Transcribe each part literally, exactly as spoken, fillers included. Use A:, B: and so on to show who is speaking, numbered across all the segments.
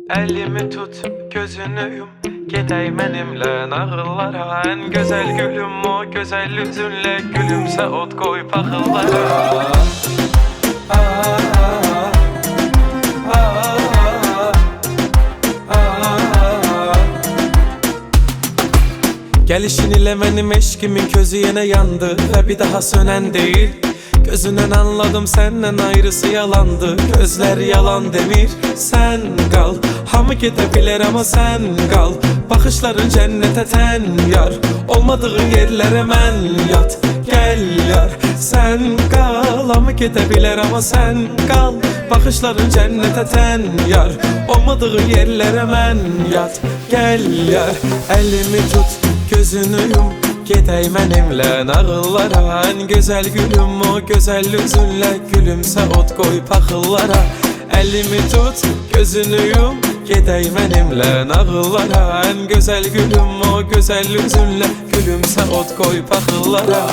A: Elimi tut, gözünü yum, gedey benimle nağıllara. En güzel gülüm o güzel yüzünle, gülümse ot koy pakıllara. Gelişin ile benim eşkimin közü yine yandı ve bir daha sönen değil. Gözünden anladım senden ayrısı yalandı. Gözler yalan demir, sen kal. Hamı gidebilir ama sen kal. Bakışların cennete ten yar. Olmadığın yerlere men yat. Gel yar, sen kal. Hamı gidebilir ama sen kal. Bakışların cennete ten yar. Olmadığın yerlere men yat. Gel yar, elimi tut, gözünü yum, gedey benimle nağıllara. En güzel gülüm o güzel yüzünle, gülümse ot koy pakıllara. Elimi tut, gözünü yum, gedey benimle nağıllara. En güzel gülüm o güzel yüzünle, gülümse ot koy pakıllara.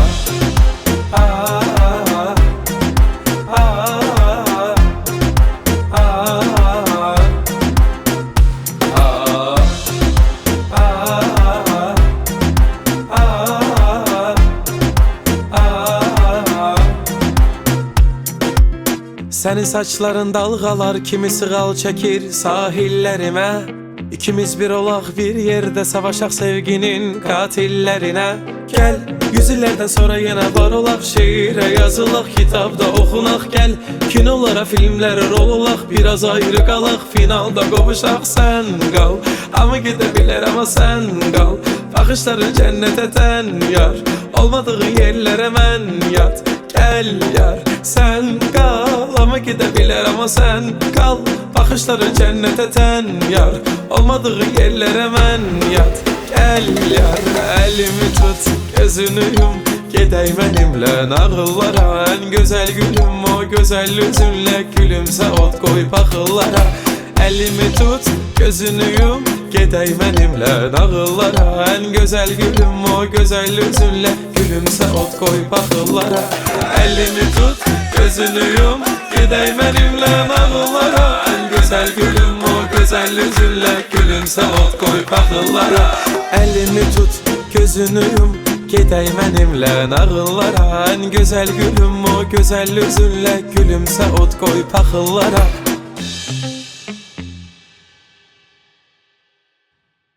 A: Senin saçların dalgalar, kimi sığal çekir sahillerime. İkimiz bir olaq bir yerde, savaşaq sevginin katillerine. Gel, yüzillerden sonra yine var olaq, şiire yazılaq, kitabda oxunaq. Gel, kinolara, filmlere rol olaq, biraz ayrı qalaq, finalda qovuşaq. Sen qal, hamı gidebilir ama sen qal. Bakışların cennete ten yar, olmadığın yerlere men yat. Gel yar, sen kal, ama gidebilir ama sen kal. Bakışların cennete ten yar, olmadığı yerlere men yat. Gel yar, elimi tut, gözünü yum, gedey benimle nağıllara. En güzel gülüm o güzel yüzünle, gülümse ot koy pakıllara. Elimi tut, gözünü yum, gedey benimle nağıllara. En güzel gülüm o güzel yüzünle, gülümse ot koy pakıllara. Elimi tut, gözünü yum, gedey benimle nağıllara. En güzel gülüm o güzel yüzünle, gülümse ot koy pakıllara. Elimi tut, gözünü yum, gedey benimle nağıllara. En güzel gülüm o güzel yüzünle, gülümse ot koy pakıllara.